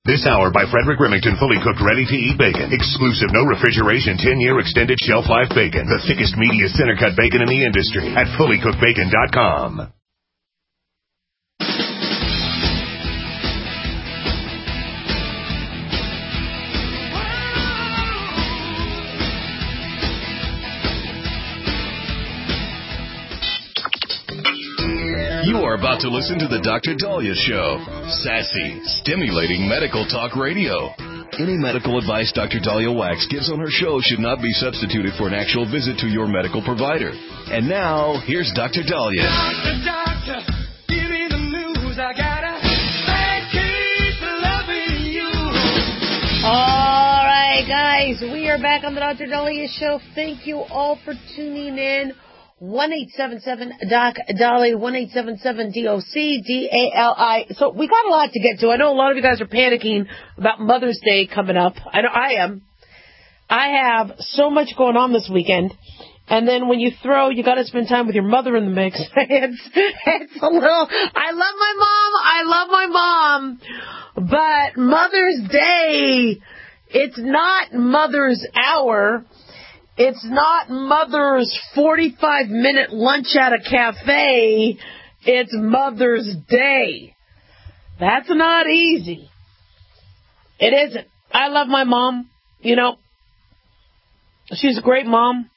This hour by Frederick Remington, fully cooked, ready-to-eat bacon. Exclusive, no refrigeration, 10-year extended shelf life bacon. The thickest, meatiest, center-cut bacon in the industry at fullycookedbacon.com. You are about to listen to the Dr. Daliah Show. Sassy, stimulating medical talk radio. Any medical advice Dr. Daliah Wax gives on her show should not be substituted for an actual visit to your medical provider. And now, here's Dr. Daliah. Doctor, give me the news. I gotta keep loving you. All right, guys, we are back on the Dr. Daliah Show. Thank you all for tuning in. 1-877-DOC-DALI, 1-877-DOC-DALI. So we got a lot to get to. I know a lot of you guys are panicking about Mother's Day coming up. I know I am. I have so much going on this weekend. And then when you got to spend time with your mother in the mix. It's a little, I love my mom. But Mother's Day, it's not Mother's Hour. It's not Mother's 45-minute lunch at a cafe. It's Mother's Day. That's not easy. It isn't. I love my mom. You know, she's a great mom.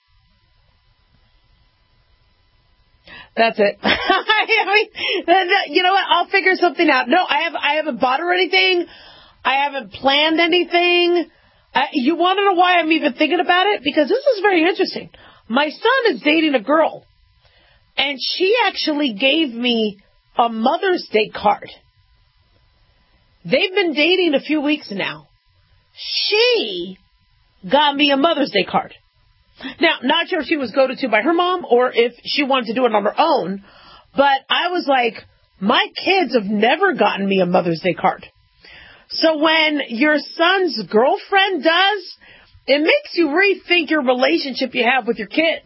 That's it. I mean, you know what? I'll figure something out. No, I haven't bought her anything. I haven't planned anything. You want to know why I'm even thinking about it? Because this is very interesting. My son is dating a girl, and she actually gave me a Mother's Day card. They've been dating a few weeks now. She got me a Mother's Day card. Now, not sure if she was goaded to by her mom or if she wanted to do it on her own, but I was like, my kids have never gotten me a Mother's Day card. So when your son's girlfriend does, it makes you rethink your relationship you have with your kids.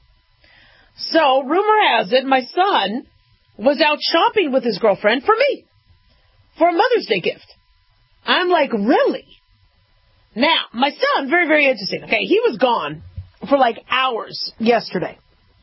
So rumor has it, my son was out shopping with his girlfriend for me, for a Mother's Day gift. I'm like, really? Now, my son, very, very interesting. Okay, he was gone for like hours yesterday.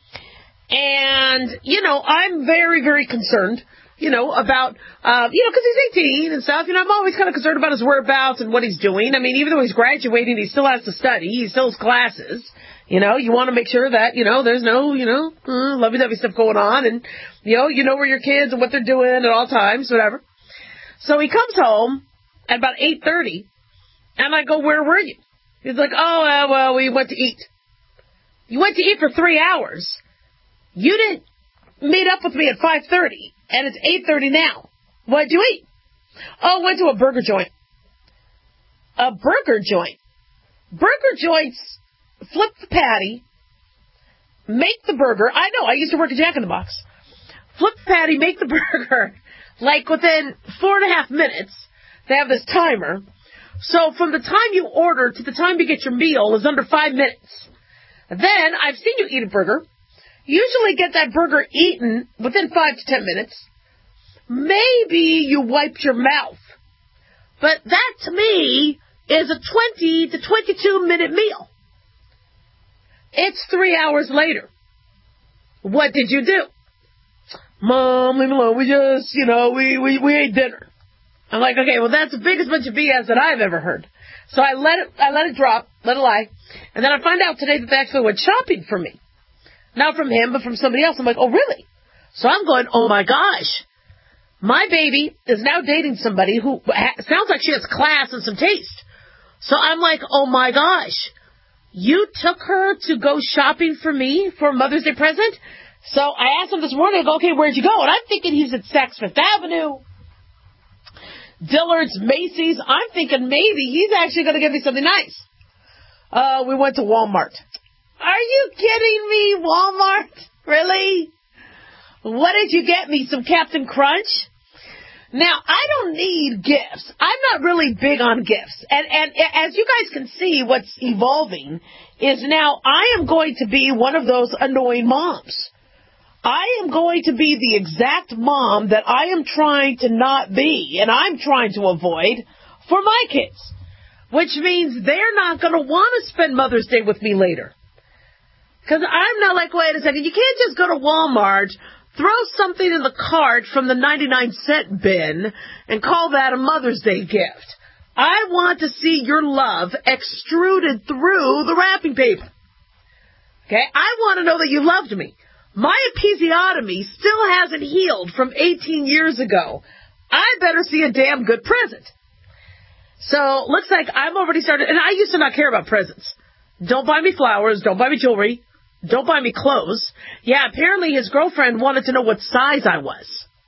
And, I'm very, very concerned. About, because he's 18 and stuff. I'm always kind of concerned about his whereabouts and what he's doing. I mean, even though he's graduating, he still has to study. He still has classes. You want to make sure that, there's no, lovey-dovey stuff going on. And, you know where your kids and what they're doing at all times, whatever. So he comes home at about 8:30, and I go, where were you? He's like, well, we went to eat. You went to eat for 3 hours. You didn't meet up with me at 5:30. And it's 8:30 now. What'd you eat? Oh, went to a burger joint. A burger joint. Burger joints flip the patty, make the burger. I know, I used to work at Jack in the Box. Flip the patty, make the burger, like within 4.5 minutes. They have this timer. So from the time you order to the time you get your meal is under 5 minutes. Then, I've seen you eat a burger. Usually get that burger eaten within 5 to 10 minutes. Maybe you wiped your mouth. But that, to me, is a 20 to 22-minute meal. It's 3 hours later. What did you do? Mom, leave me alone. We just, we ate dinner. I'm like, okay, well, that's the biggest bunch of BS that I've ever heard. So I let it drop, let it lie. And then I find out today that they actually went shopping for me. Not from him, but from somebody else. I'm like, oh, really? So I'm going, oh, my gosh. My baby is now dating somebody who sounds like she has class and some taste. So I'm like, oh, my gosh. You took her to go shopping for me for a Mother's Day present? So I asked him this morning, I go, okay, where'd you go? And I'm thinking he's at Saks Fifth Avenue, Dillard's, Macy's. I'm thinking maybe he's actually going to give me something nice. We went to Walmart. Are you kidding me, Walmart? Really? What did you get me? Some Captain Crunch? Now, I don't need gifts. I'm not really big on gifts. And as you guys can see, what's evolving is now I am going to be one of those annoying moms. I am going to be the exact mom that I am trying to not be, and I'm trying to avoid for my kids, which means they're not going to want to spend Mother's Day with me later. Because I'm not like, wait a second, you can't just go to Walmart, throw something in the cart from the 99-cent bin, and call that a Mother's Day gift. I want to see your love extruded through the wrapping paper. Okay? I want to know that you loved me. My episiotomy still hasn't healed from 18 years ago. I better see a damn good present. So, looks like I'm already started, and I used to not care about presents. Don't buy me flowers, don't buy me jewelry, don't buy me clothes. Yeah, apparently his girlfriend wanted to know what size I was.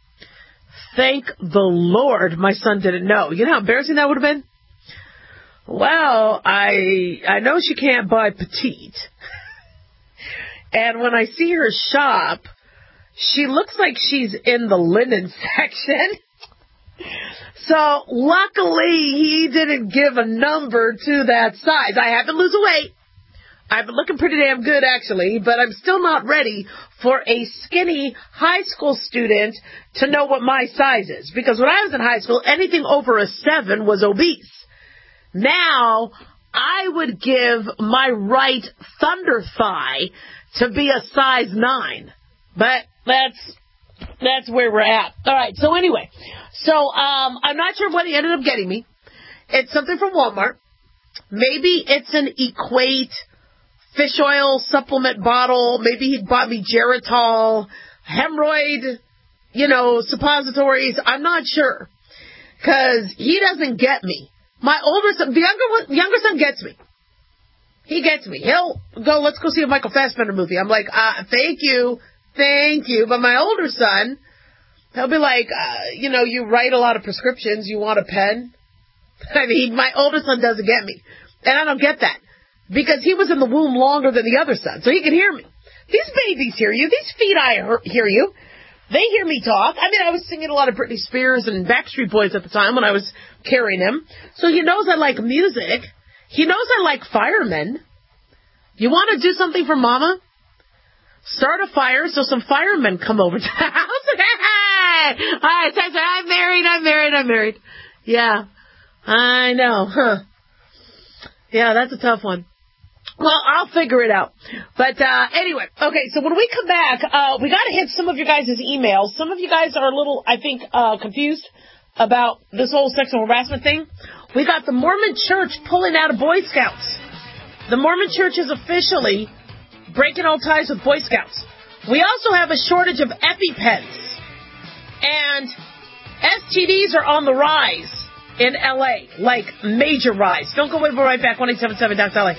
Thank the Lord my son didn't know. You know how embarrassing that would have been? Well, I know she can't buy petite. And when I see her shop, she looks like she's in the linen section. So, luckily, he didn't give a number to that size. I have to lose weight. I've been looking pretty damn good, actually, but I'm still not ready for a skinny high school student to know what my size is. Because when I was in high school, anything over a 7 was obese. Now, I would give my right thunder thigh to be a size 9. But that's where we're at. All right, so anyway. So, I'm not sure what he ended up getting me. It's something from Walmart. Maybe it's an Equate fish oil supplement bottle. Maybe he bought me Geritol, hemorrhoid, suppositories. I'm not sure. Because he doesn't get me. My older son, the younger son gets me. He gets me. He'll go, let's go see a Michael Fassbender movie. I'm like, thank you. But my older son, he'll be like, you write a lot of prescriptions. You want a pen? I mean, my older son doesn't get me. And I don't get that. Because he was in the womb longer than the other son, so he can hear me. These babies hear you. These feet hear you. They hear me talk. I mean, I was singing a lot of Britney Spears and Backstreet Boys at the time when I was carrying him. So he knows I like music. He knows I like firemen. You want to do something for Mama? Start a fire so some firemen come over to the house. Hey! All right, I'm married. Yeah, I know, huh? Yeah, that's a tough one. Well, I'll figure it out. But anyway, okay, so when we come back, we got to hit some of your guys' emails. Some of you guys are a little, I think, confused about this whole sexual harassment thing. We got the Mormon Church pulling out of Boy Scouts. The Mormon Church is officially breaking all ties with Boy Scouts. We also have a shortage of EpiPens. And STDs are on the rise in L.A., like major rise. Don't go away, we'll be right back. 1-877-DOC-LA.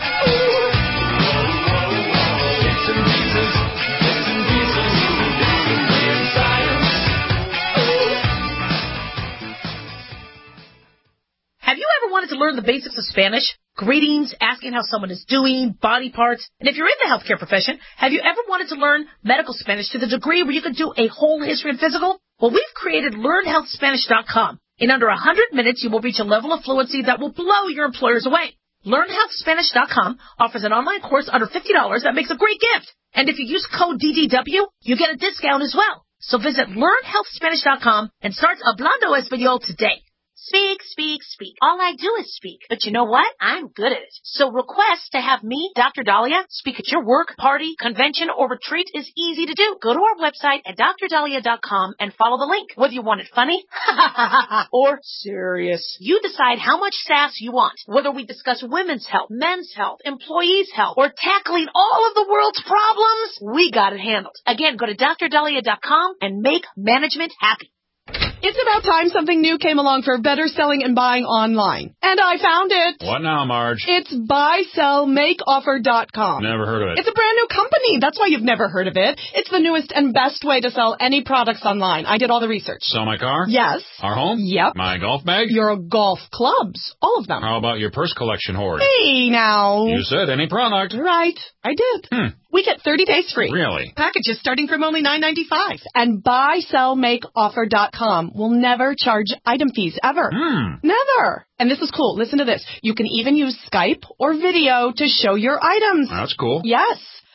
Have you ever wanted to learn the basics of Spanish? Greetings, asking how someone is doing, body parts. And if you're in the healthcare profession, have you ever wanted to learn medical Spanish to the degree where you could do a whole history and physical? Well, we've created LearnHealthSpanish.com. In under 100 minutes, you will reach a level of fluency that will blow your employers away. LearnHealthSpanish.com offers an online course under $50 that makes a great gift. And if you use code DDW, you get a discount as well. So visit LearnHealthSpanish.com and start Hablando Español today. Speak, speak, speak. All I do is speak. But you know what? I'm good at it. So request to have me, Dr. Dahlia, speak at your work, party, convention, or retreat is easy to do. Go to our website at drdahlia.com and follow the link. Whether you want it funny or serious, you decide how much sass you want. Whether we discuss women's health, men's health, employees' health, or tackling all of the world's problems, we got it handled. Again, go to drdahlia.com and make management happy. It's about time something new came along for better selling and buying online. And I found it. What now, Marge? It's buysellmakeoffer.com. Never heard of it. It's a brand new company. That's why you've never heard of it. It's the newest and best way to sell any products online. I did all the research. Sell my car? Yes. Our home? Yep. My golf bag? Your golf clubs. All of them. How about your purse collection hoard? Hey, now. You said any product. Right. I did. We get 30 days free. Really? Packages starting from only $9.95. And buysellmakeoffer.com will never charge item fees ever. Never. And this is cool. Listen to this. You can even use Skype or video to show your items. That's cool. Yes.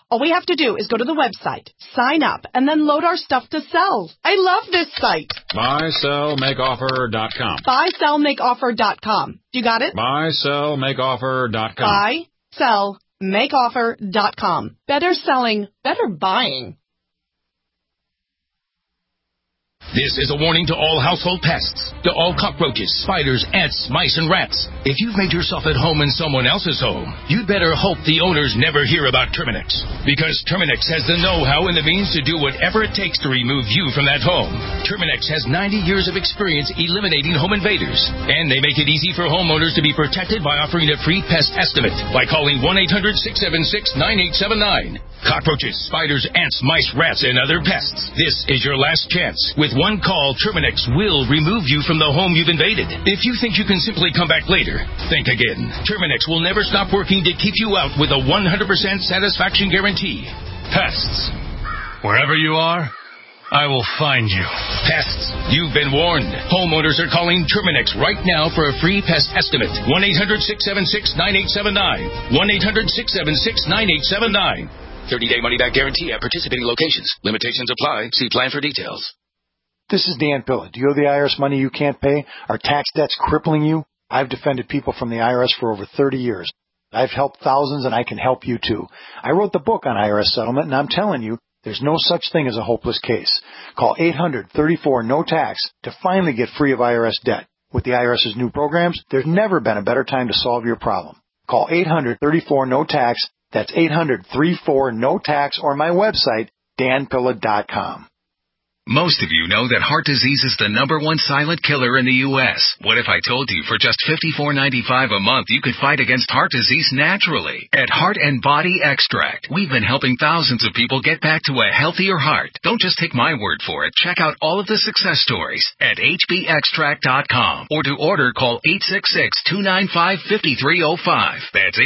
All we have to do is go to the website, sign up, and then load our stuff to sell. I love this site. BuySellMakeOffer.com. BuySellMakeOffer.com. You got it? BuySellMakeOffer.com. BuySellMakeOffer.com. Better selling, better buying. This is a warning to all household pests, to all cockroaches, spiders, ants, mice, and rats. If you've made yourself at home in someone else's home, you'd better hope the owners never hear about Terminix. Because Terminix has the know-how and the means to do whatever it takes to remove you from that home. Terminix has 90 years of experience eliminating home invaders. And they make it easy for homeowners to be protected by offering a free pest estimate by calling 1-800-676-9879. Cockroaches, spiders, ants, mice, rats, and other pests. This is your last chance. With one call, Terminix will remove you from the home you've invaded. If you think you can simply come back later, think again. Terminix will never stop working to keep you out with a 100% satisfaction guarantee. Pests. Wherever you are, I will find you. Pests. You've been warned. Homeowners are calling Terminix right now for a free pest estimate. 1-800-676-9879. 1-800-676-9879. 30-day money-back guarantee at participating locations. Limitations apply. See plan for details. This is Dan Pilla. Do you owe the IRS money you can't pay? Are tax debts crippling you? I've defended people from the IRS for over 30 years. I've helped thousands, and I can help you too. I wrote the book on IRS settlement, and I'm telling you, there's no such thing as a hopeless case. Call 800-34-NO-TAX to finally get free of IRS debt. With the IRS's new programs, there's never been a better time to solve your problem. Call 800-34-NO-TAX. That's 800-34-NO-TAX, or my website, danpilla.com. Most of you know that heart disease is the #1 silent killer in the U.S. What if I told you for just $54.95 a month you could fight against heart disease naturally? At Heart and Body Extract, we've been helping thousands of people get back to a healthier heart. Don't just take my word for it. Check out all of the success stories at hbextract.com, or to order, call 866-295-5305. That's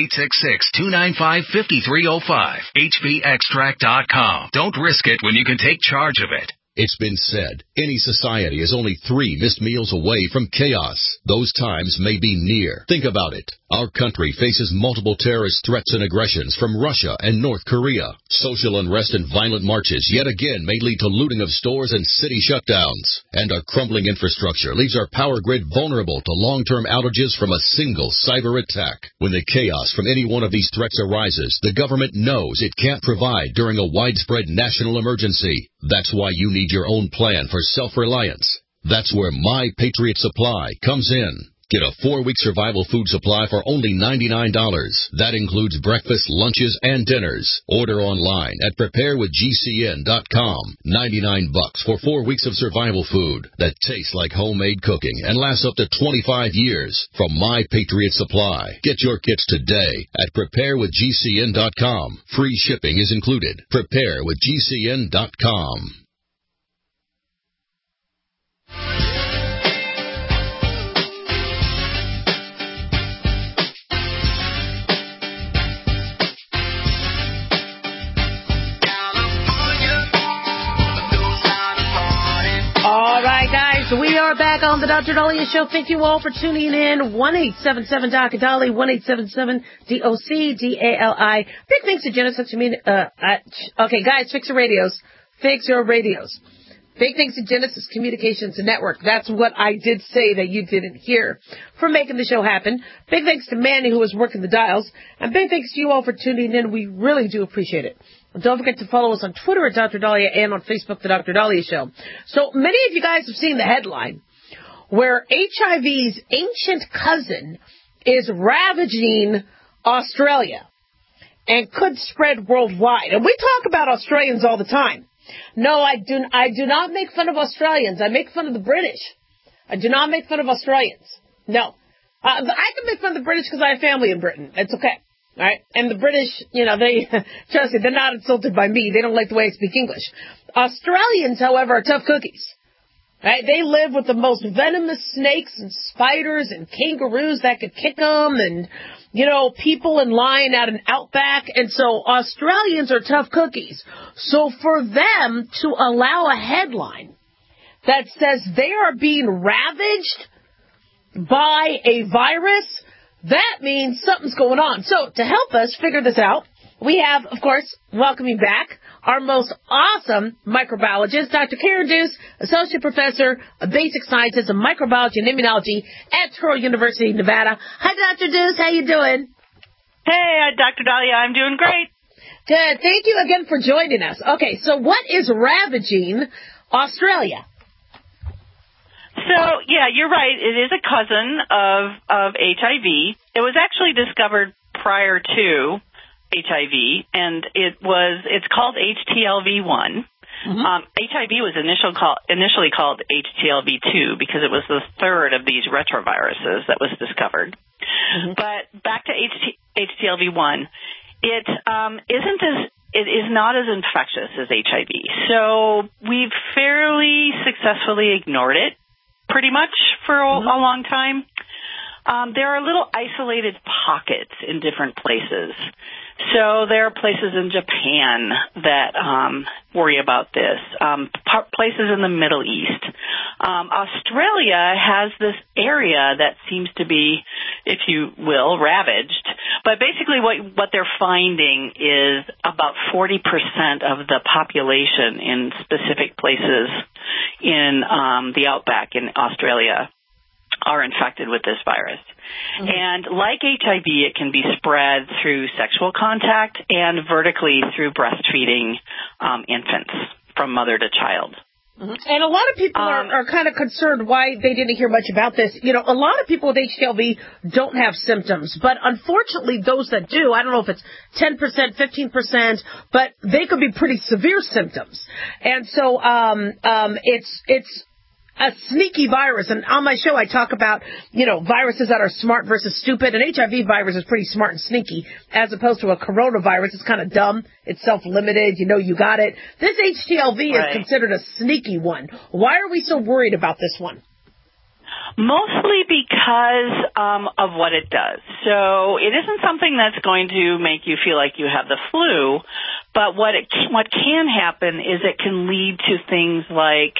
866-295-5305. hbextract.com. Don't risk it when you can take charge of it. It's been said, any society is only 3 missed meals away from chaos. Those times may be near. Think about it. Our country faces multiple terrorist threats and aggressions from Russia and North Korea. Social unrest and violent marches yet again may lead to looting of stores and city shutdowns. And our crumbling infrastructure leaves our power grid vulnerable to long-term outages from a single cyber attack. When the chaos from any one of these threats arises, the government knows it can't provide during a widespread national emergency. That's why you need your own plan for self-reliance. That's where My Patriot Supply comes in. Get a 4-week survival food supply for only $99. That includes breakfast, lunches, and dinners. Order online at preparewithgcn.com. $99 for 4 weeks of survival food that tastes like homemade cooking and lasts up to 25 years from My Patriot Supply. Get your kits today at preparewithgcn.com. Free shipping is included. Preparewithgcn.com. All right, guys, we are back on the Dr. Daliah Show. Thank you all for tuning in. 1-877-DOC-DALI, 1-877-DOC-DALI. Big thanks to Genesis. Okay, guys, fix your radios. Fix your radios. Big thanks to Genesis Communications Network. That's what I did say that you didn't hear, for making the show happen. Big thanks to Manny, who was working the dials. And big thanks to you all for tuning in. We really do appreciate it. And don't forget to follow us on Twitter at Dr. Daliah and on Facebook, The Dr. Daliah Show. So many of you guys have seen the headline where HIV's ancient cousin is ravaging Australia and could spread worldwide. And we talk about Australians all the time. No, I do not make fun of Australians. I make fun of the British. I do not make fun of Australians. No. I can make fun of the British because I have family in Britain. It's okay. All right? And the British, they, trust me, they're not insulted by me. They don't like the way I speak English. Australians, however, are tough cookies. Right? They live with the most venomous snakes and spiders and kangaroos that could kick them and, people in line out in Outback. And so Australians are tough cookies. So for them to allow a headline that says they are being ravaged by a virus, that means something's going on. So to help us figure this out, We have, of course, welcoming back our most awesome microbiologist, Dr. Karen Deuce, Associate Professor of Basic Sciences of Microbiology and Immunology at Touro University, Nevada. Hi, Dr. Deuce. How you doing? Hey, Dr. Dahlia. I'm doing great. Good. Thank you again for joining us. Okay, so what is ravaging Australia? So, yeah, you're right. It is a cousin of HIV. It was actually discovered prior to HIV, and it's called HTLV1. HIV was initially called HTLV2 because it was the third of these retroviruses that was discovered. But back to HTLV1, it is not as infectious as HIV. So we've fairly successfully ignored it pretty much for a long time. There are little isolated pockets in different places. So there are places in Japan that worry about this, places in the Middle East. Australia has this area that seems to be, if you will, ravaged. But basically what they're finding is about 40% of the population in specific places in the outback in Australia are infected with this virus. And like HIV, it can be spread through sexual contact and vertically through breastfeeding infants from mother to child. And a lot of people are kind of concerned why they didn't hear much about this. You know, a lot of people with HTLV don't have symptoms, but unfortunately those that do, I don't know if it's 10%, 15%, but they could be pretty severe symptoms. And so it's a sneaky virus. And on my show, I talk about, viruses that are smart versus stupid. An HIV virus is pretty smart and sneaky, as opposed to a coronavirus. It's kind of dumb. It's self-limited. You got it. This HTLV is considered a sneaky one. Why are we so worried about this one? Mostly because of what it does. So it isn't something that's going to make you feel like you have the flu, but what can happen is it can lead to things like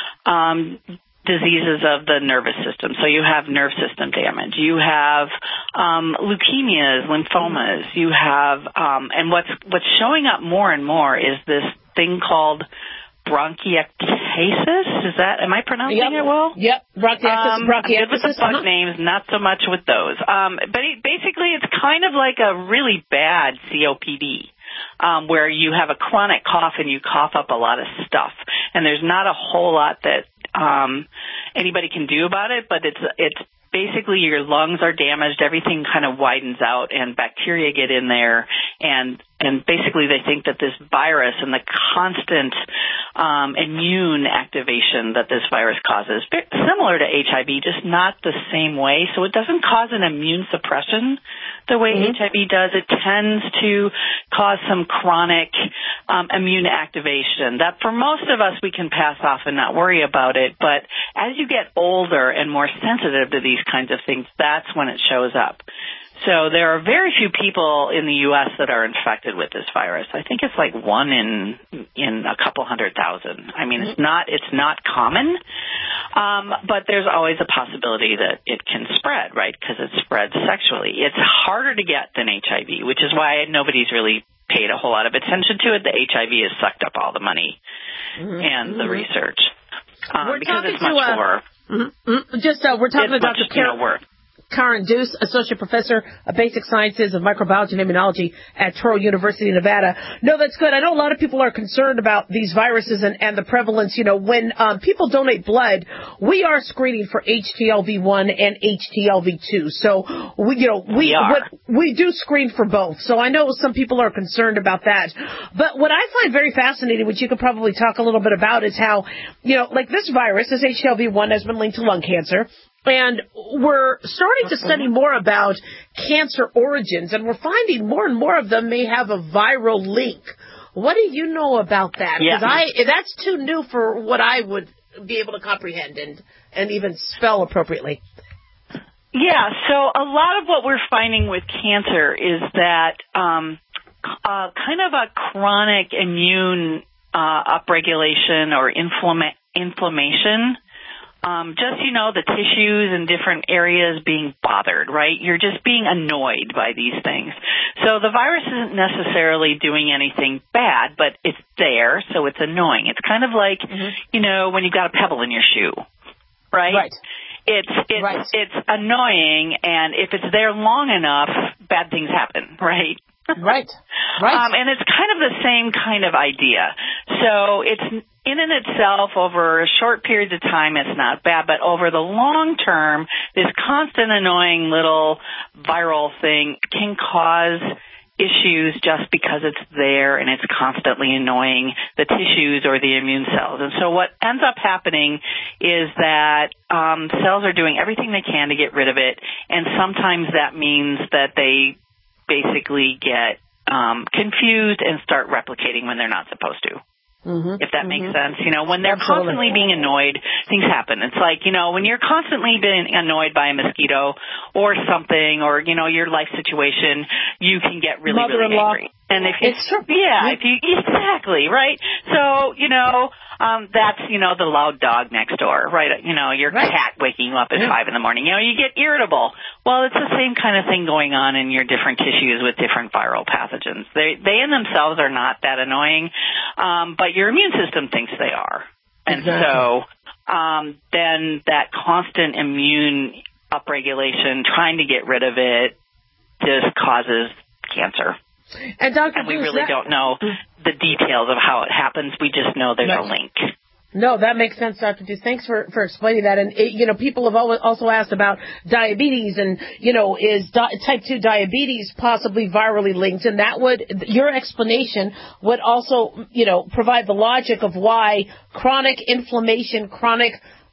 diseases of the nervous system. So you have nerve system damage. You have leukemias, lymphomas. You have, and what's showing up more and more is this thing called bronchiectasis. Am I pronouncing it well? Yep. Bronchiectasis. Good with the bug names, not so much with those. But basically it's kind of like a really bad COPD. Where you have a chronic cough and you cough up a lot of stuff. And there's not a whole lot that anybody can do about it, but it's basically your lungs are damaged, everything kind of widens out, and bacteria get in there, and basically they think that this virus and the constant immune activation that this virus causes, similar to HIV, just not the same way. So it doesn't cause an immune suppression the way HIV does. It tends to cause some chronic immune activation that for most of us we can pass off and not worry about it. But as you get older and more sensitive to these kinds of things, that's when it shows up. So there are very few people in the U.S. that are infected with this virus. I think it's like 1 in a couple 100,000. I mean, it's not common, but there's always a possibility that it can spread, right? Because it spreads sexually. It's harder to get than HIV, which is why nobody's really paid a whole lot of attention to it. The HIV has sucked up all the money and the research because it's much more. We're talking to Dr. Karen Deuce, Associate Professor of Basic Sciences of Microbiology and Immunology at Touro University, Nevada. No, that's good. I know a lot of people are concerned about these viruses and the prevalence. When people donate blood, we are screening for HTLV1 and HTLV2. So we do screen for both. So I know some people are concerned about that. But what I find very fascinating, which you could probably talk a little bit about, is how, like this virus, this HTLV1 has been linked to lung cancer. And we're starting to study more about cancer origins, and we're finding more and more of them may have a viral link. What do you know about that? Because that's too new for what I would be able to comprehend and even spell appropriately. Yeah, so a lot of what we're finding with cancer is that kind of a chronic immune upregulation or inflammation just, the tissues and different areas being bothered, right? You're just being annoyed by these things. So the virus isn't necessarily doing anything bad, but it's there, so it's annoying. It's kind of like, when you've got a pebble in your shoe, right? Right. It's annoying, and if it's there long enough, bad things happen, right? Right. And it's kind of the same kind of idea. So it's in and itself, over a short period of time, it's not bad, but over the long term, this constant annoying little viral thing can cause issues just because it's there and it's constantly annoying the tissues or the immune cells. And so what ends up happening is that cells are doing everything they can to get rid of it, and sometimes that means that they basically get confused and start replicating when they're not supposed to. If that makes sense. When they're constantly being annoyed, things happen. It's like, when you're constantly being annoyed by a mosquito or something, or, your life situation, you can get really, really angry. And if exactly, right? So, that's, the loud dog next door, right? Your cat waking you up at 5 a.m. You get irritable. Well, it's the same kind of thing going on in your different tissues with different viral pathogens. They in themselves are not that annoying, but your immune system thinks they are. And so then that constant immune upregulation, trying to get rid of it, just causes cancer. And Dr. And we really don't know the details of how it happens. We just know there's a link. No, that makes sense, Dr. Deuce. Thanks for explaining that. And, people have also asked about diabetes and, is type 2 diabetes possibly virally linked? And your explanation would also, provide the logic of why chronic inflammation, chronic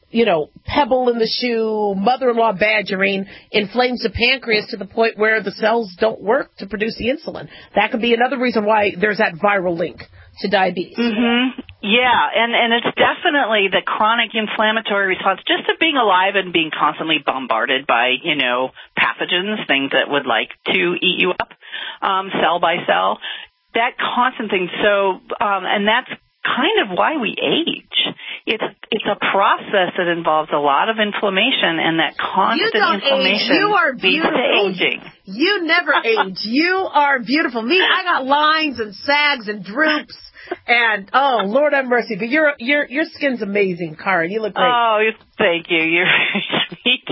pebble in the shoe, mother-in-law badgering inflames the pancreas to the point where the cells don't work to produce the insulin. That could be another reason why there's that viral link to diabetes. Yeah, and it's definitely the chronic inflammatory response just to being alive and being constantly bombarded by, pathogens, things that would like to eat you up, cell by cell. That constant thing. So, and that's kind of why we age. It's a process that involves a lot of inflammation, and that constant inflammation leads to aging. You never age. You are beautiful. Me, I got lines and sags and droops, and Lord have mercy. But your skin's amazing, Karen. You look great. Oh, thank you. You're very sweet.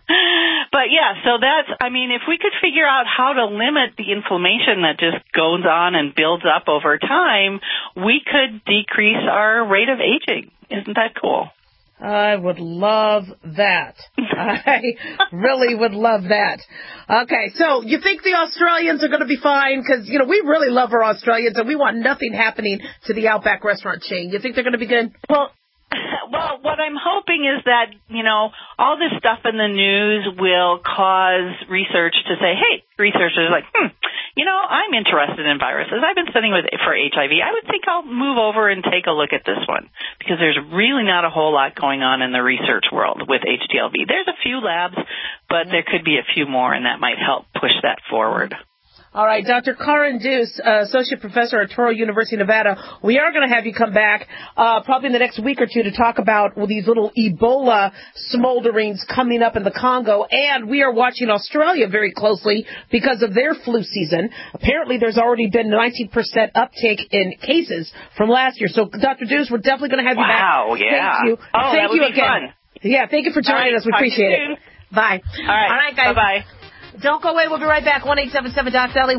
But yeah, so if we could figure out how to limit the inflammation that just goes on and builds up over time, we could decrease our rate of aging. Isn't that cool? I would love that. I really would love that. Okay, so you think the Australians are going to be fine? Because, we really love our Australians, and we want nothing happening to the Outback restaurant chain. You think they're going to be good? Well, what I'm hoping is that, all this stuff in the news will cause research to say, hey, researchers are like, I'm interested in viruses. I've been studying for HIV. I would think I'll move over and take a look at this one, because there's really not a whole lot going on in the research world with HTLV. There's a few labs, but there could be a few more, and that might help push that forward. All right, Dr. Karen Deuce, Associate Professor at Touro University, Nevada. We are going to have you come back probably in the next week or two to talk about these little Ebola smolderings coming up in the Congo. And we are watching Australia very closely because of their flu season. Apparently, there's already been 19% uptake in cases from last year. So, Dr. Deuce, we're definitely going to have you back. Wow, yeah. Thank you. Oh, Thank that would you be again. fun. Yeah, thank you for joining us. We appreciate it. Bye. All right, guys. Bye-bye. Don't go away. We'll be right back. 1-877-DOC-DALI,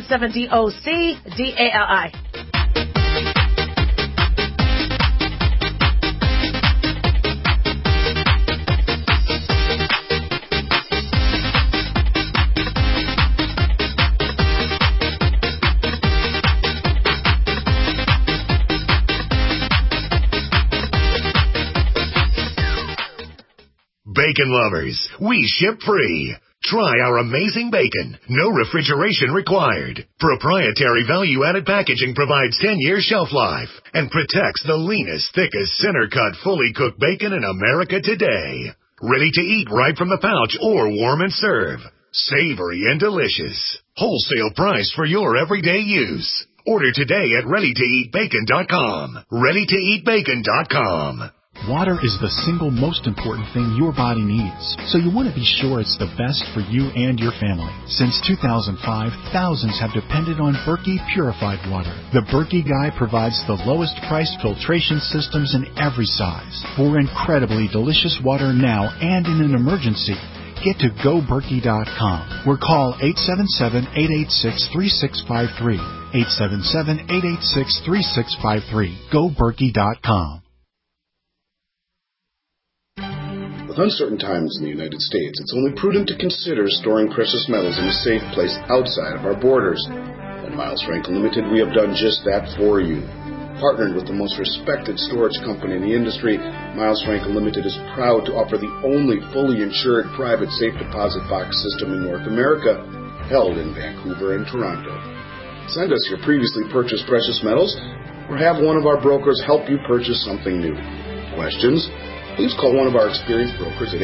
1-877-DOC-DALI. Bacon lovers, we ship free. Try our amazing bacon. No refrigeration required. Proprietary value-added packaging provides 10-year shelf life and protects the leanest, thickest, center-cut, fully cooked bacon in America today. Ready to eat right from the pouch or warm and serve. Savory and delicious. Wholesale price for your everyday use. Order today at ReadyToEatBacon.com. ReadyToEatBacon.com. Water is the single most important thing your body needs, so you want to be sure it's the best for you and your family. Since 2005, thousands have depended on Berkey purified water. The Berkey Guy provides the lowest priced filtration systems in every size. For incredibly delicious water now and in an emergency, get to GoBerkey.com or call 877-886-3653. 877-886-3653. GoBerkey.com. With uncertain times in the United States, it's only prudent to consider storing precious metals in a safe place outside of our borders. At Miles Franklin Limited, we have done just that for you. Partnered with the most respected storage company in the industry, Miles Franklin Limited is proud to offer the only fully insured private safe deposit box system in North America, held in Vancouver and Toronto. Send us your previously purchased precious metals, or have one of our brokers help you purchase something new. Questions? Please call one of our experienced brokers at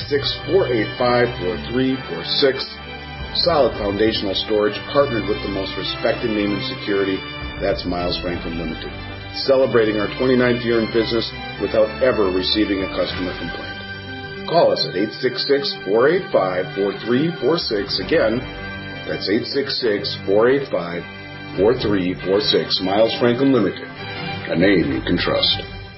866-485-4346. Solid foundational storage partnered with the most respected name in security. That's Miles Franklin Limited. Celebrating our 29th year in business without ever receiving a customer complaint. Call us at 866-485-4346. Again, that's 866-485-4346. Miles Franklin Limited. A name you can trust.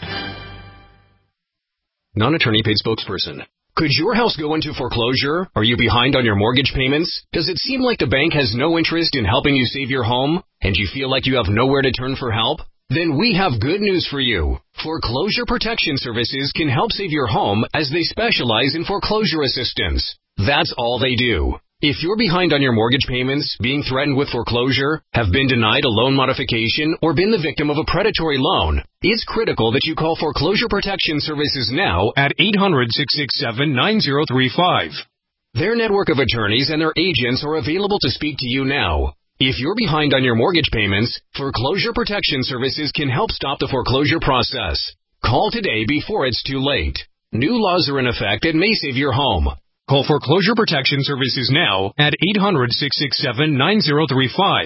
Non-attorney paid spokesperson. Could your house go into foreclosure? Are you behind on your mortgage payments? Does it seem like the bank has no interest in helping you save your home? And you feel like you have nowhere to turn for help? Then we have good news for you. Foreclosure Protection Services can help save your home as they specialize in foreclosure assistance. That's all they do. If you're behind on your mortgage payments, being threatened with foreclosure, have been denied a loan modification, or been the victim of a predatory loan, it's critical that you call Foreclosure Protection Services now at 800-667-9035. Their network of attorneys and their agents are available to speak to you now. If you're behind on your mortgage payments, Foreclosure Protection Services can help stop the foreclosure process. Call today before it's too late. New laws are in effect that may save your home. Call Foreclosure Protection Services now at 800-667-9035.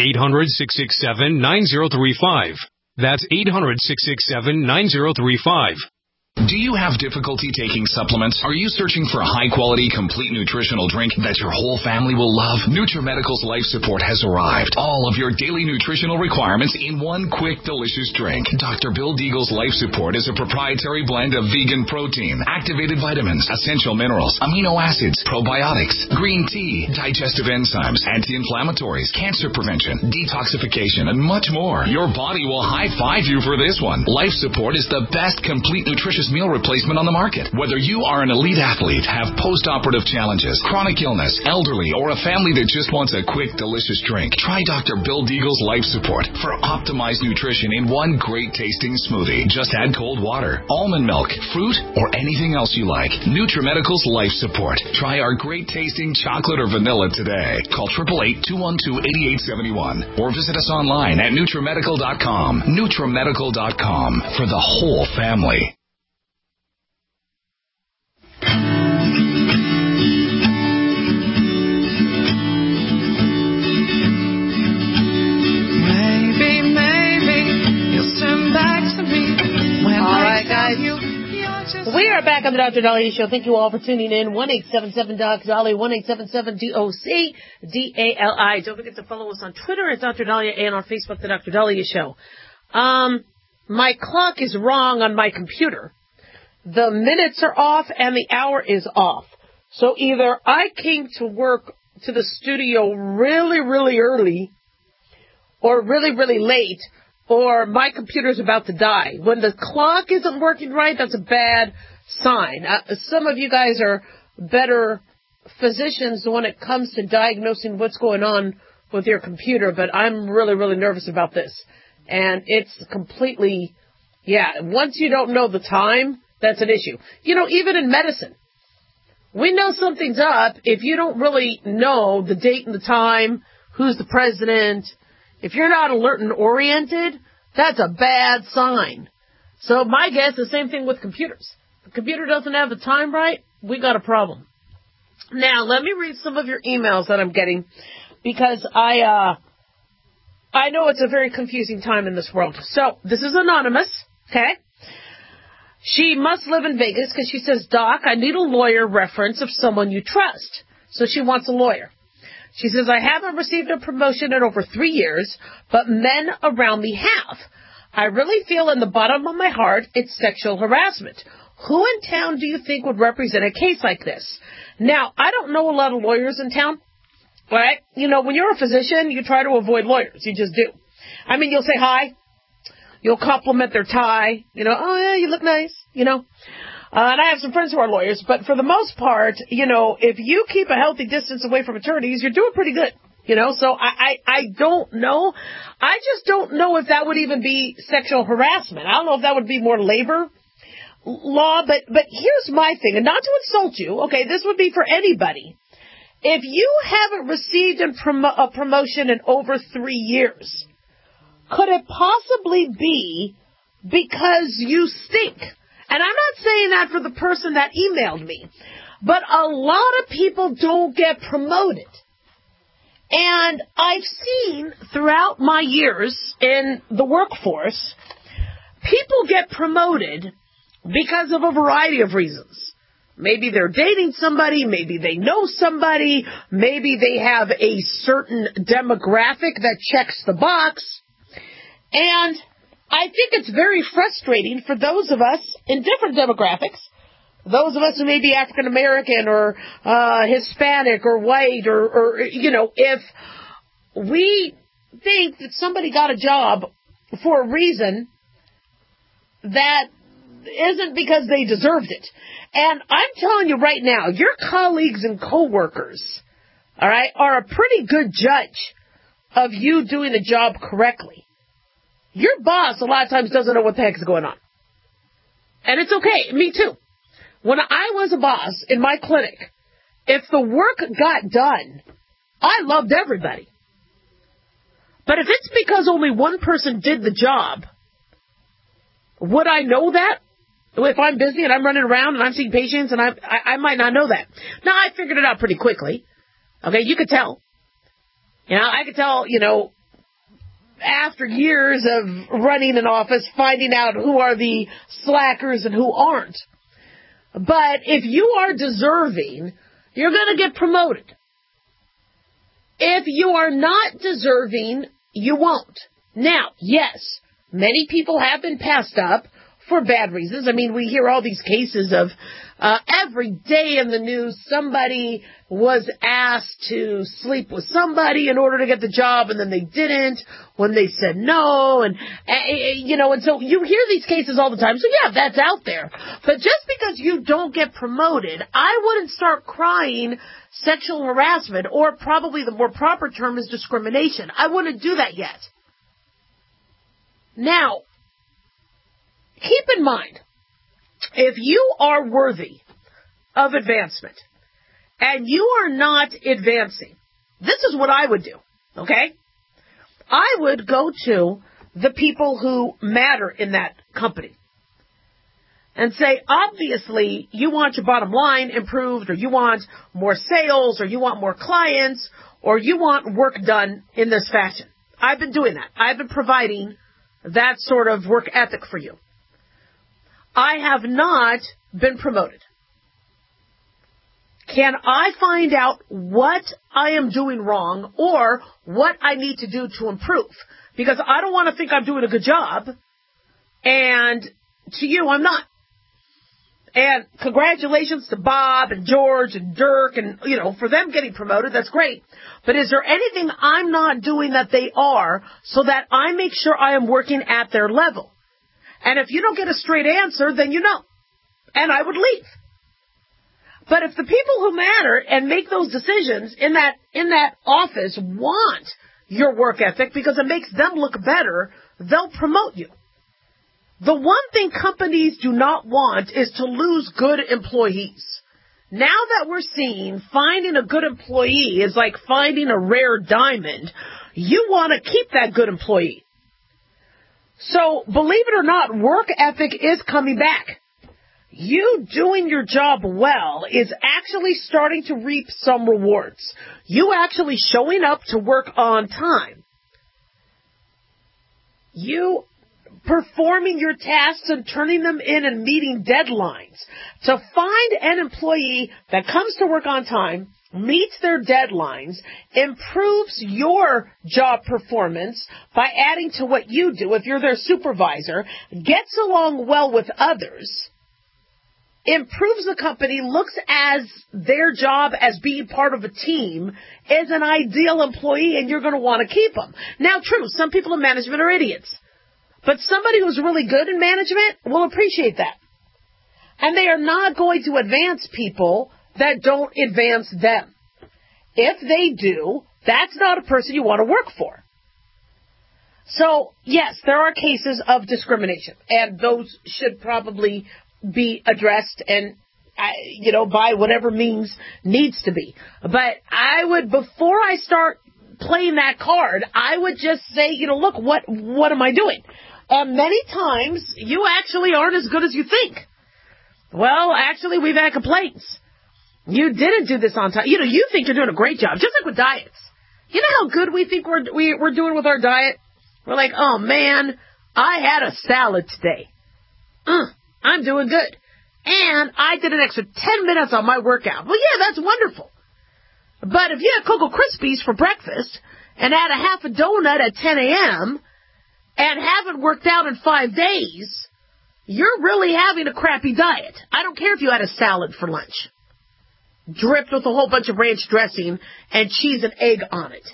800-667-9035. That's 800-667-9035. Do you have difficulty taking supplements? Are you searching for a high-quality, complete nutritional drink that your whole family will love? NutriMedical's Life Support has arrived. All of your daily nutritional requirements in one quick, delicious drink. Dr. Bill Deagle's Life Support is a proprietary blend of vegan protein, activated vitamins, essential minerals, amino acids, probiotics, green tea, digestive enzymes, anti-inflammatories, cancer prevention, detoxification, and much more. Your body will high-five you for this one. Life Support is the best complete nutritious meal replacement on the market. Whether you are an elite athlete, have post-operative challenges, chronic illness, elderly, or a family that just wants a quick, delicious drink, try Dr. Bill Deagle's Life Support for optimized nutrition in one great tasting smoothie. Just add cold water, almond milk, fruit, or anything else you like. NutriMedical's Life Support. Try our great tasting chocolate or vanilla today. Call 888-212-8871 or visit us online at NutriMedical.com. NutriMedical.com for the whole family. We are back on the Dr. Dahlia Show. Thank you all for tuning in. 1-877-DOC-DALI, 1-877-DOC-DALI. Don't forget to follow us on Twitter at Dr. Dahlia and on Facebook, The Dr. Dahlia Show. My clock is wrong on my computer. The minutes are off and the hour is off. So either I came to work to the studio really, really early or really, really late, or my computer's about to die. When the clock isn't working right, that's a bad sign. Some of you guys are better physicians when it comes to diagnosing what's going on with your computer, but I'm really, really nervous about this. And it's completely, once you don't know the time, that's an issue. You know, even in medicine, we know something's up if you don't really know the date and the time, who's the president. If you're not alert and oriented, that's a bad sign. So my guess is the same thing with computers. If the computer doesn't have the time right, we got a problem. Now, let me read some of your emails that I'm getting, because I know it's a very confusing time in this world. So, this is anonymous, okay? She must live in Vegas because she says, Doc, I need a lawyer reference of someone you trust. So she wants a lawyer. She says, I haven't received a promotion in over 3 years, but men around me have. I really feel in the bottom of my heart it's sexual harassment. Who in town do you think would represent a case like this? Now, I don't know a lot of lawyers in town, right? You know, when you're a physician, you try to avoid lawyers. You just do. I mean, you'll say hi. You'll compliment their tie. You know, oh, yeah, you look nice, you know. And I have some friends who are lawyers, but for the most part, you know, if you keep a healthy distance away from attorneys, you're doing pretty good, you know. So I don't know. I just don't know if that would even be sexual harassment. I don't know if that would be more labor law, but here's my thing, and not to insult you, okay, this would be for anybody. If you haven't received a promotion in over 3 years, could it possibly be because you stink? And I'm not saying that for the person that emailed me, but a lot of people don't get promoted. And I've seen throughout my years in the workforce, people get promoted because of a variety of reasons. Maybe they're dating somebody, maybe they know somebody, maybe they have a certain demographic that checks the box. And I think it's very frustrating for those of us in different demographics, those of us who may be African American or Hispanic or white or, you know, if we think that somebody got a job for a reason that isn't because they deserved it. And I'm telling you right now, your colleagues and coworkers, all right, are a pretty good judge of you doing the job correctly. Your boss a lot of times doesn't know what the heck is going on. And it's okay. Me too. When I was a boss in my clinic, if the work got done, I loved everybody. But if it's because only one person did the job, would I know that? If I'm busy and I'm running around and I'm seeing patients and I might not know that. Now, I figured it out pretty quickly. Okay, you could tell. You know, I could tell, you know, after years of running an office, finding out who are the slackers and who aren't. But if you are deserving, you're going to get promoted. If you are not deserving, you won't. Now, yes, many people have been passed up for bad reasons. I mean, we hear all these cases of every day in the news, somebody was asked to sleep with somebody in order to get the job, and then they didn't when they said no. And, you know, and so you hear these cases all the time. So, yeah, that's out there. But just because you don't get promoted, I wouldn't start crying sexual harassment, or probably the more proper term is discrimination. I wouldn't do that yet. Now, keep in mind, if you are worthy of advancement and you are not advancing, this is what I would do, okay? I would go to the people who matter in that company and say, obviously, you want your bottom line improved, or you want more sales, or you want more clients, or you want work done in this fashion. I've been doing that. I've been providing that sort of work ethic for you. I have not been promoted. Can I find out what I am doing wrong or what I need to do to improve? Because I don't want to think I'm doing a good job, and to you, I'm not. And congratulations to Bob and George and Dirk and, you know, for them getting promoted. That's great. But is there anything I'm not doing that they are so that I make sure I am working at their level? And if you don't get a straight answer, then you know. And I would leave. But if the people who matter and make those decisions in that office want your work ethic because it makes them look better, they'll promote you. The one thing companies do not want is to lose good employees. Now that we're seeing finding a good employee is like finding a rare diamond, you want to keep that good employee. So, believe it or not, work ethic is coming back. You doing your job well is actually starting to reap some rewards. You actually showing up to work on time. You performing your tasks and turning them in and meeting deadlines. To find an employee that comes to work on time, meets their deadlines, improves your job performance by adding to what you do if you're their supervisor, gets along well with others, improves the company, looks as their job as being part of a team, is an ideal employee, and you're going to want to keep them. Now, true, some people in management are idiots, but somebody who's really good in management will appreciate that. And they are not going to advance people that don't advance them. If they do, that's not a person you want to work for. So, yes, there are cases of discrimination, and those should probably be addressed and, by whatever means needs to be. But I would, before I start playing that card, I would just say, look, what am I doing? And many times, you actually aren't as good as you think. Well, actually, we've had complaints. You didn't do this on time. You think you're doing a great job, just like with diets. You know how good we think we're doing with our diet? We're like, oh, man, I had a salad today. I'm doing good. And I did an extra 10 minutes on my workout. Well, yeah, that's wonderful. But if you had Cocoa Krispies for breakfast and had a half a donut at 10 a.m. and haven't worked out in 5 days, you're really having a crappy diet. I don't care if you had a salad for lunch, dripped with a whole bunch of ranch dressing and cheese and egg on it.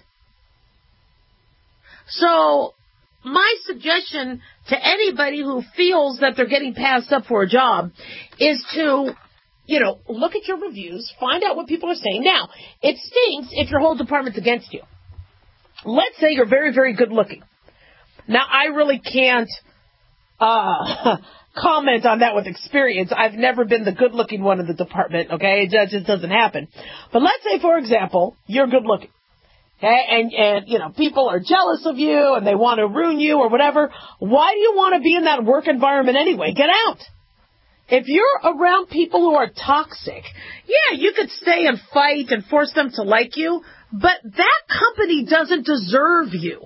So my suggestion to anybody who feels that they're getting passed up for a job is to, look at your reviews, find out what people are saying. Now, it stinks if your whole department's against you. Let's say you're very, very good looking. Now, I really can't comment on that with experience. I've never been the good-looking one in the department, okay? It just doesn't happen. But let's say, for example, you're good-looking, okay? And people are jealous of you and they want to ruin you or whatever. Why do you want to be in that work environment anyway? Get out. If you're around people who are toxic, yeah, you could stay and fight and force them to like you, but that company doesn't deserve you.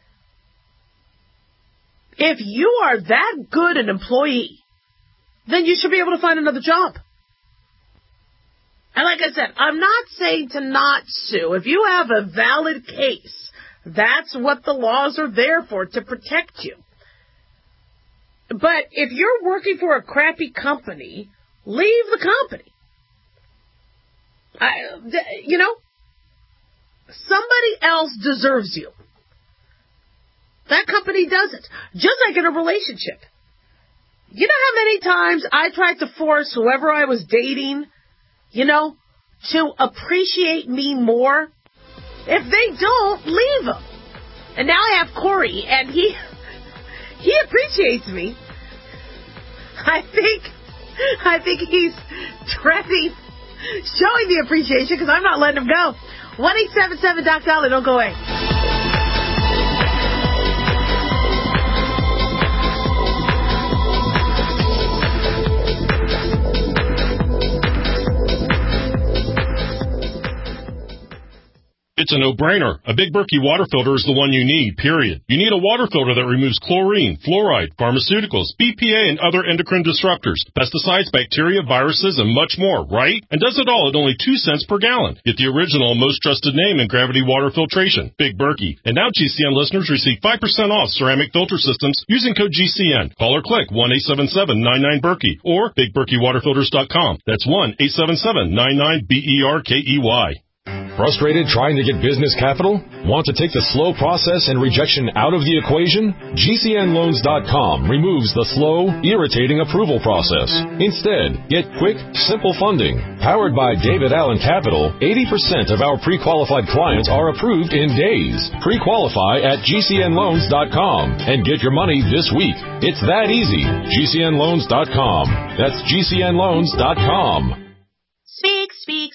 If you are that good an employee, then you should be able to find another job. And like I said, I'm not saying to not sue. If you have a valid case, that's what the laws are there for, to protect you. But if you're working for a crappy company, leave the company. Somebody else deserves you. That company doesn't. Just like in a relationship. You know how many times I tried to force whoever I was dating, to appreciate me more? If they don't, leave them. And now I have Corey, and he appreciates me. I think he's showing the appreciation because I'm not letting him go. 1-877-DOC-DOLLAR. Don't go away. It's a no-brainer. A Big Berkey water filter is the one you need, period. You need a water filter that removes chlorine, fluoride, pharmaceuticals, BPA, and other endocrine disruptors, pesticides, bacteria, viruses, and much more, right? And does it all at only 2 cents per gallon. Get the original, most trusted name in gravity water filtration, Big Berkey. And now GCN listeners receive 5% off ceramic filter systems using code GCN. Call or click 1-877-99-BERKEY or BigBerkeyWaterFilters.com. That's 1-877-99-BERKEY. Frustrated trying to get business capital? Want to take the slow process and rejection out of the equation? GCNLoans.com removes the slow, irritating approval process. Instead, get quick, simple funding. Powered by David Allen Capital, 80% of our pre-qualified clients are approved in days. Pre-qualify at GCNLoans.com and get your money this week. It's that easy. GCNLoans.com. That's GCNLoans.com. Speak, speak,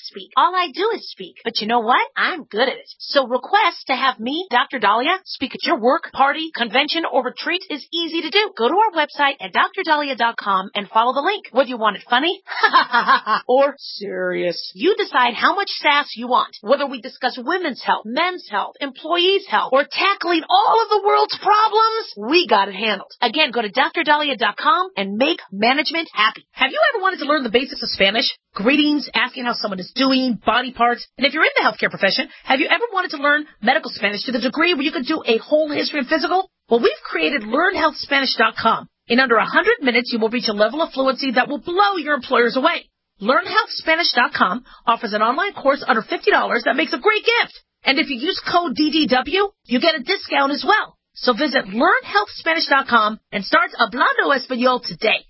speak. All I do is speak. But you know what? I'm good at it. So request to have me, Dr. Dahlia, speak at your work, party, convention, or retreat is easy to do. Go to our website at drdahlia.com and follow the link. Whether you want it funny or serious, you decide how much sass you want. Whether we discuss women's health, men's health, employees' health, or tackling all of the world's problems, we got it handled. Again, go to drdahlia.com and make management happy. Have you ever wanted to learn the basics of Spanish? Greetings, asking how someone is doing, body parts. And if you're in the healthcare profession, have you ever wanted to learn medical Spanish to the degree where you could do a whole history and physical? Well, we've created LearnHealthSpanish.com. In under 100 minutes, you will reach a level of fluency that will blow your employers away. LearnHealthSpanish.com offers an online course under $50 that makes a great gift. And if you use code DDW, you get a discount as well. So visit LearnHealthSpanish.com and start Hablando Español today.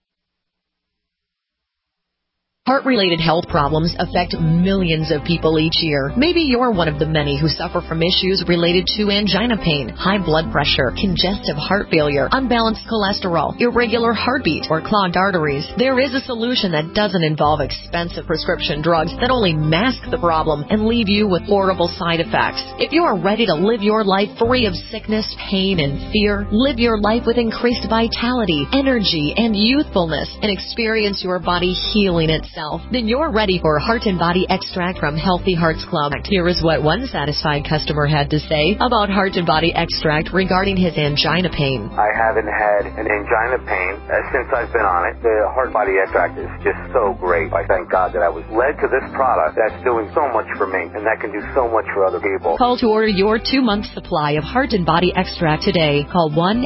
Heart-related health problems affect millions of people each year. Maybe you're one of the many who suffer from issues related to angina pain, high blood pressure, congestive heart failure, unbalanced cholesterol, irregular heartbeat, or clogged arteries. There is a solution that doesn't involve expensive prescription drugs that only mask the problem and leave you with horrible side effects. If you are ready to live your life free of sickness, pain, and fear, live your life with increased vitality, energy, and youthfulness, and experience your body healing itself, then you're ready for Heart and Body Extract from Healthy Hearts Club. Here is what one satisfied customer had to say about Heart and Body Extract regarding his angina pain. I haven't had an angina pain since I've been on it. The Heart Body Extract is just so great. I thank God that I was led to this product that's doing so much for me and that can do so much for other people. Call to order your 2-month supply of Heart and Body Extract today. Call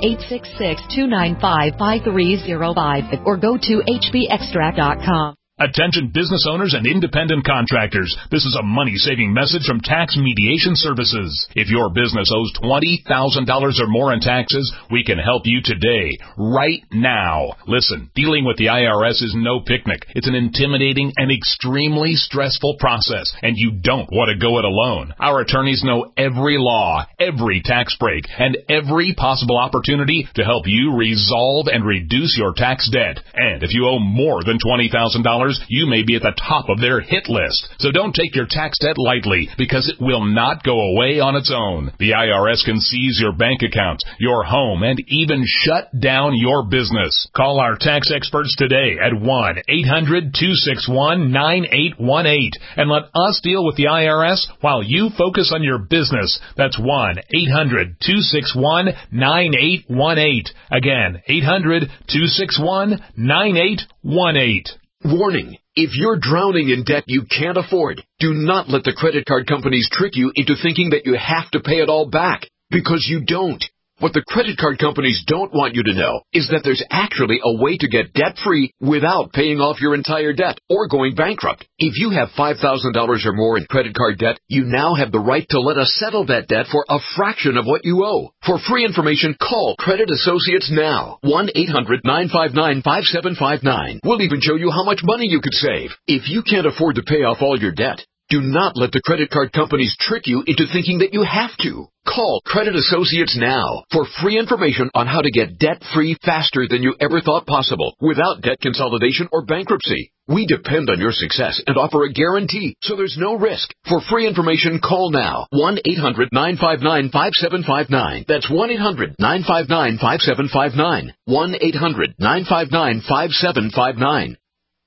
1-866-295-5305 or go to hbextract.com. Attention business owners and independent contractors. This is a money-saving message from Tax Mediation Services. If your business owes $20,000 or more in taxes, we can help you today, right now. Listen, dealing with the IRS is no picnic. It's an intimidating and extremely stressful process, and you don't want to go it alone. Our attorneys know every law, every tax break, and every possible opportunity to help you resolve and reduce your tax debt. And if you owe more than $20,000, you may be at the top of their hit list. So don't take your tax debt lightly, because it will not go away on its own. The IRS can seize your bank account, your home, and even shut down your business. Call our tax experts today at 1-800-261-9818 and let us deal with the IRS while you focus on your business. That's 1-800-261-9818. Again, 800-261-9818. Warning. If you're drowning in debt you can't afford, do not let the credit card companies trick you into thinking that you have to pay it all back, because you don't. What the credit card companies don't want you to know is that there's actually a way to get debt-free without paying off your entire debt or going bankrupt. If you have $5,000 or more in credit card debt, you now have the right to let us settle that debt for a fraction of what you owe. For free information, call Credit Associates now. 1-800-959-5759. We'll even show you how much money you could save. If you can't afford to pay off all your debt, do not let the credit card companies trick you into thinking that you have to. Call Credit Associates now for free information on how to get debt-free faster than you ever thought possible without debt consolidation or bankruptcy. We depend on your success and offer a guarantee, so there's no risk. For free information, call now. 1-800-959-5759. That's 1-800-959-5759. 1-800-959-5759.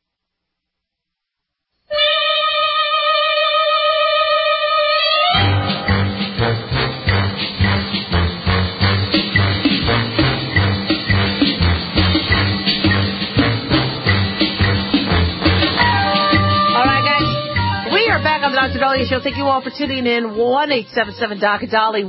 Dr. Dahlia Show. Thank you all for tuning in. 1-877-DOC-DALI,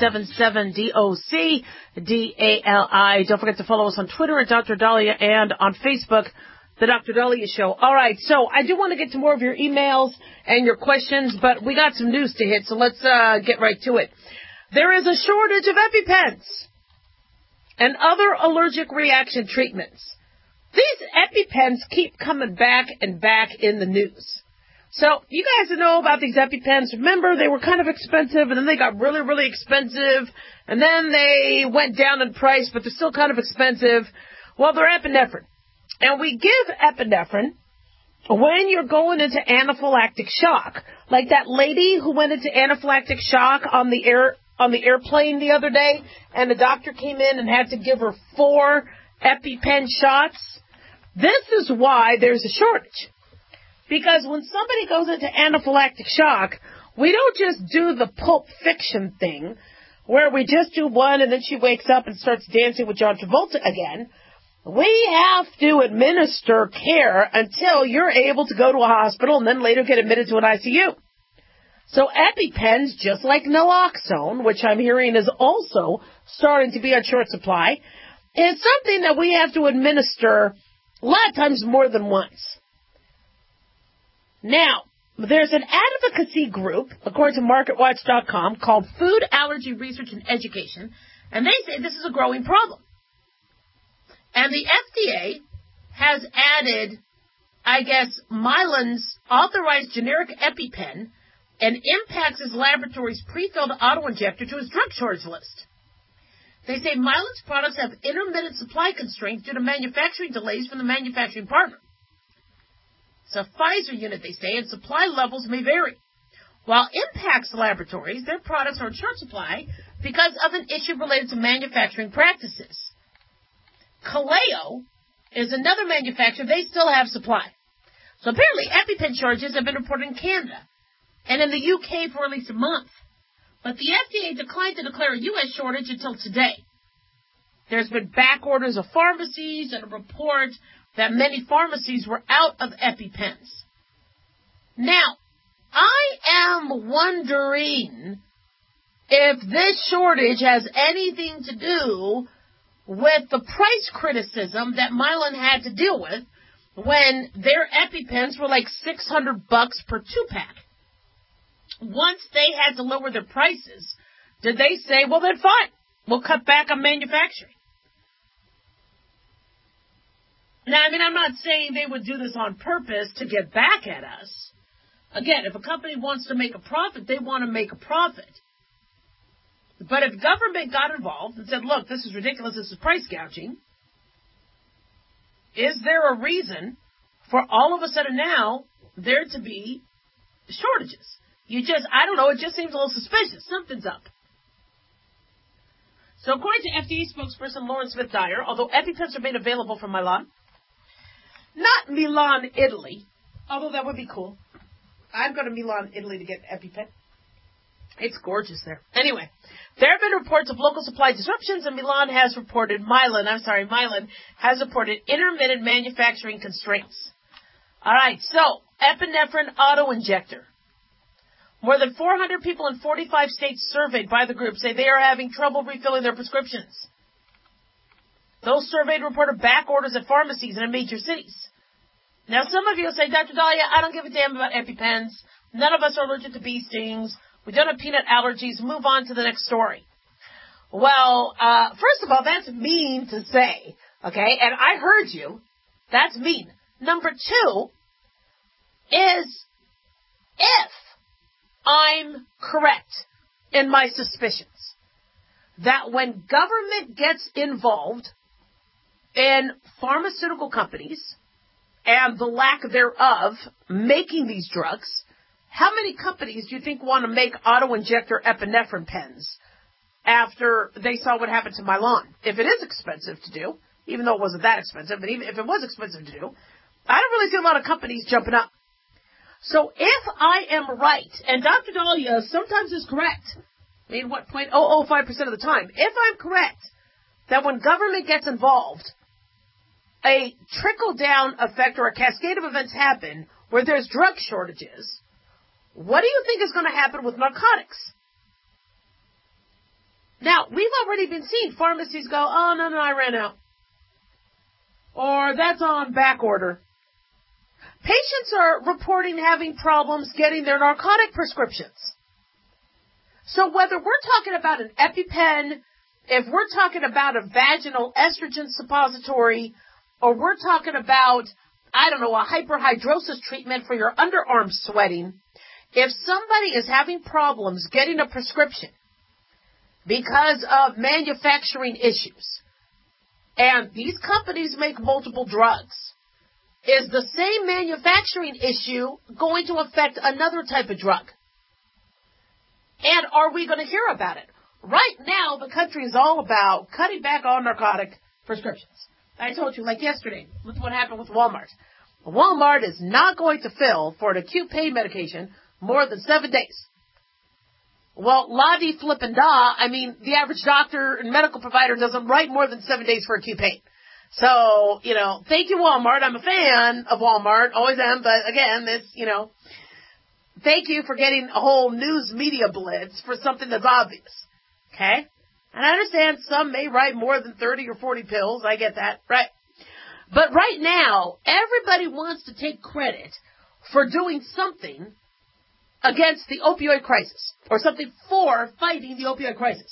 1-877-DOC-DALI. Don't forget to follow us on Twitter at Dr. Dahlia and on Facebook, The Dr. Dahlia Show. All right, so I do want to get to more of your emails and your questions, but we got some news to hit, so let's get right to it. There is a shortage of EpiPens and other allergic reaction treatments. These EpiPens keep coming back and back in the news. So, you guys know about these EpiPens. Remember, they were kind of expensive, and then they got really, really expensive, and then they went down in price, but they're still kind of expensive. Well, they're epinephrine. And we give epinephrine when you're going into anaphylactic shock, like that lady who went into anaphylactic shock on the airplane the other day, and the doctor came in and had to give her 4 EpiPen shots. This is why there's a shortage. Because when somebody goes into anaphylactic shock, we don't just do the Pulp Fiction thing, where we just do one and then she wakes up and starts dancing with John Travolta again. We have to administer care until you're able to go to a hospital and then later get admitted to an ICU. So EpiPens, just like naloxone, which I'm hearing is also starting to be on short supply, is something that we have to administer a lot of times more than once. Now, there's an advocacy group, according to MarketWatch.com, called Food Allergy Research and Education, and they say this is a growing problem. And the FDA has added, I guess, Mylan's authorized generic EpiPen and Impax's laboratory's pre-filled auto-injector to its drug shortage list. They say Mylan's products have intermittent supply constraints due to manufacturing delays from the manufacturing partner. It's a Pfizer unit, they say, and supply levels may vary. While Impax Laboratories, their products are in short supply because of an issue related to manufacturing practices. Kaleo is another manufacturer. They still have supply. So apparently EpiPen shortages have been reported in Canada and in the UK for at least a month. But the FDA declined to declare a U.S. shortage until today. There's been back orders of pharmacies and a report that many pharmacies were out of EpiPens. Now, I am wondering if this shortage has anything to do with the price criticism that Mylan had to deal with when their EpiPens were like $600 per 2-pack. Once they had to lower their prices, did they say, well, then fine, we'll cut back on manufacturing? Now, I mean, I'm not saying they would do this on purpose to get back at us. Again, if a company wants to make a profit, they want to make a profit. But if government got involved and said, look, this is ridiculous, this is price gouging, is there a reason for all of a sudden now there to be shortages? I don't know, it just seems a little suspicious. Something's up. So according to FDA spokesperson Lauren Smith-Dyer, although EpiPens are made available from Milan, not Milan, Italy, although that would be cool. I'd go to Milan, Italy to get EpiPen. It's gorgeous there. Anyway, there have been reports of local supply disruptions, and Mylan has reported intermittent manufacturing constraints. All right, so epinephrine auto-injector. More than 400 people in 45 states surveyed by the group say they are having trouble refilling their prescriptions. Those surveyed reported back orders at pharmacies in major cities. Now, some of you will say, Dr. Dahlia, I don't give a damn about EpiPens. None of us are allergic to bee stings. We don't have peanut allergies. Move on to the next story. Well, first of all, that's mean to say, okay? And I heard you. That's mean. Number 2 is if I'm correct in my suspicions that when government gets involved in pharmaceutical companies and the lack thereof making these drugs, how many companies do you think want to make auto-injector epinephrine pens after they saw what happened to Mylan? If it is expensive to do, even though it wasn't that expensive, but even if it was expensive to do, I don't really see a lot of companies jumping up. So if I am right, and Dr. Dahlia sometimes is correct, I mean, 0.005% of the time, if I'm correct that when government gets involved, a trickle-down effect or a cascade of events happen where there's drug shortages, what do you think is going to happen with narcotics? Now, we've already been seeing pharmacies go, oh, no, I ran out. Or that's on back order. Patients are reporting having problems getting their narcotic prescriptions. So whether we're talking about an EpiPen, if we're talking about a vaginal estrogen suppository, or we're talking about, I don't know, a hyperhidrosis treatment for your underarm sweating, if somebody is having problems getting a prescription because of manufacturing issues, and these companies make multiple drugs, Is the same manufacturing issue going to affect another type of drug? And are we going to hear about it? Right now, the country is all about cutting back on narcotic prescriptions. I told you, like yesterday, with what happened with Walmart. Walmart is not going to fill for an acute pain medication more than 7 days. Well, la-di flippin' da, I mean, the average doctor and medical provider doesn't write more than 7 days for acute pain. So, thank you, Walmart. I'm a fan of Walmart. Always am. But again, thank you for getting a whole news media blitz for something that's obvious. Okay? And I understand some may write more than 30 or 40 pills. I get that. Right? But right now, everybody wants to take credit for doing something against the opioid crisis or something for fighting the opioid crisis.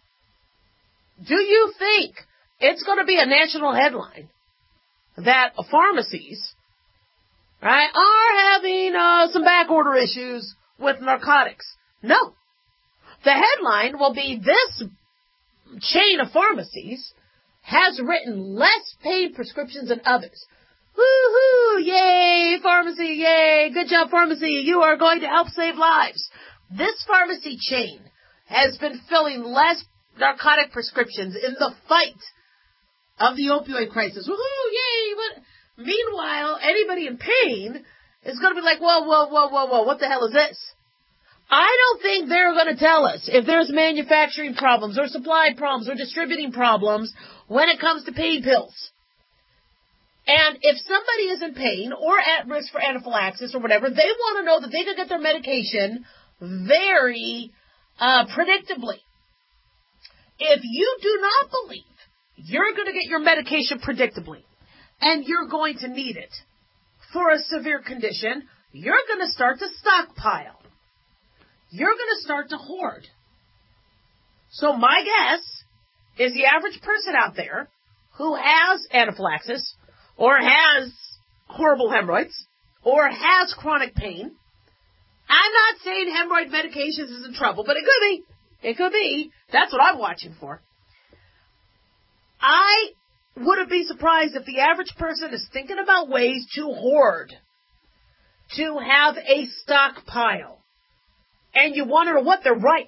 Do you think it's going to be a national headline that pharmacies, right, are having some backorder issues with narcotics? No. The headline will be this chain of pharmacies has written less paid prescriptions than others. Woo-hoo! Yay, pharmacy! Yay! Good job, pharmacy! You are going to help save lives. This pharmacy chain has been filling less narcotic prescriptions in the fight of the opioid crisis. Woo-hoo! Yay! But meanwhile, anybody in pain is going to be like, whoa, what the hell is this? I don't think they're going to tell us if there's manufacturing problems or supply problems or distributing problems when it comes to pain pills. And if somebody is in pain or at risk for anaphylaxis or whatever, they want to know that they can get their medication very predictably. If you do not believe you're going to get your medication predictably and you're going to need it for a severe condition, you're going to start to stockpile. You're going to start to hoard. So my guess is the average person out there who has anaphylaxis or has horrible hemorrhoids or has chronic pain. I'm not saying hemorrhoid medications is in trouble, but it could be. It could be. That's what I'm watching for. I wouldn't be surprised if the average person is thinking about ways to hoard, to have a stockpile. And you want to know what? They're right.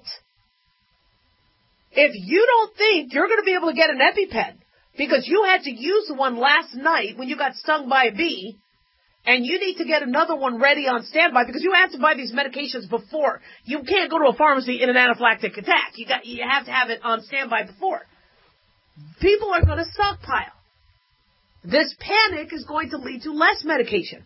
If you don't think you're going to be able to get an EpiPen because you had to use one last night when you got stung by a bee, and you need to get another one ready on standby because you have to buy these medications before. You can't go to a pharmacy in an anaphylactic attack. You have to have it on standby before. People are going to stockpile. This panic is going to lead to less medication.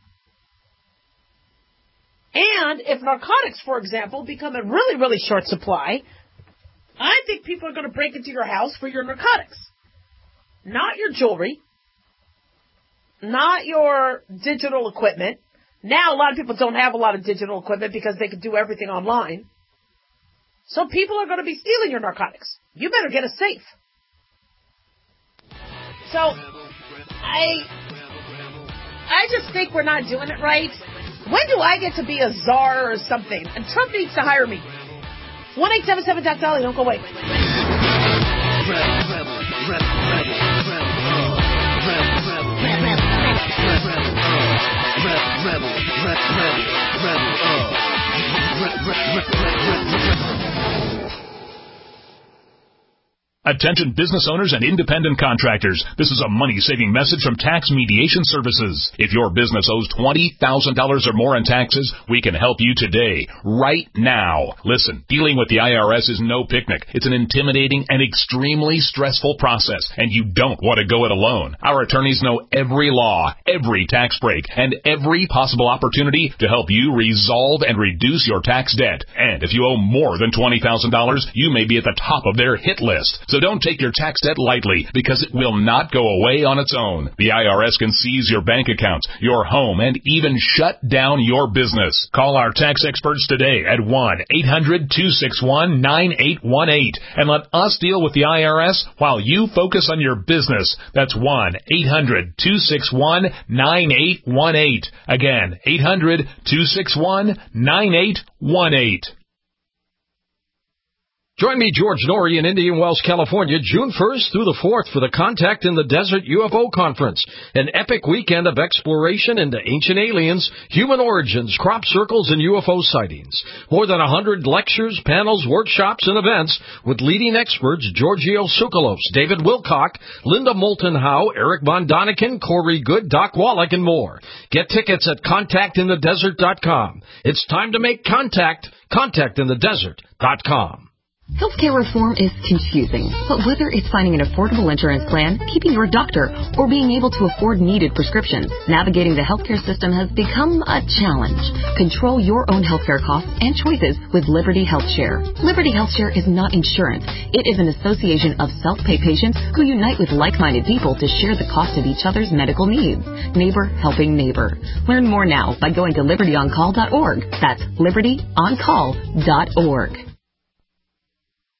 And if narcotics, for example, become a really, really short supply, I think people are going to break into your house for your narcotics. Not your jewelry. Not your digital equipment. Now, a lot of people don't have a lot of digital equipment because they can do everything online. So people are going to be stealing your narcotics. You better get a safe. So, I just think we're not doing it right. When do I get to be a czar or something? And Trump needs to hire me. 1-877-DOC-DOLLY. Don't go away. Attention business owners and independent contractors. This is a money-saving message from Tax Mediation Services. If your business owes $20,000 or more in taxes, we can help you today, right now. Listen, dealing with the IRS is no picnic. It's an intimidating and extremely stressful process, and you don't want to go it alone. Our attorneys know every law, every tax break, and every possible opportunity to help you resolve and reduce your tax debt. And if you owe more than $20,000, you may be at the top of their hit list. So don't take your tax debt lightly, because it will not go away on its own. The IRS can seize your bank accounts, your home, and even shut down your business. Call our tax experts today at 1-800-261-9818 and let us deal with the IRS while you focus on your business. That's 1-800-261-9818. Again, 800-261-9818. Join me, George Norrie, in Indian Wells, California, June 1st through the 4th for the Contact in the Desert UFO Conference, an epic weekend of exploration into ancient aliens, human origins, crop circles, and UFO sightings. More than 100 lectures, panels, workshops, and events with leading experts Giorgio Tsoukalos, David Wilcock, Linda Moulton Howe, Eric Von Daniken, Corey Good, Doc Wallach, and more. Get tickets at contactinthedesert.com. It's time to make contact. Contactinthedesert.com. Healthcare reform is confusing, but whether it's finding an affordable insurance plan, keeping your doctor, or being able to afford needed prescriptions, navigating the healthcare system has become a challenge. Control your own healthcare costs and choices with Liberty HealthShare. Liberty HealthShare is not insurance. It is an association of self-pay patients who unite with like-minded people to share the cost of each other's medical needs. Neighbor helping neighbor. Learn more now by going to libertyoncall.org. That's libertyoncall.org.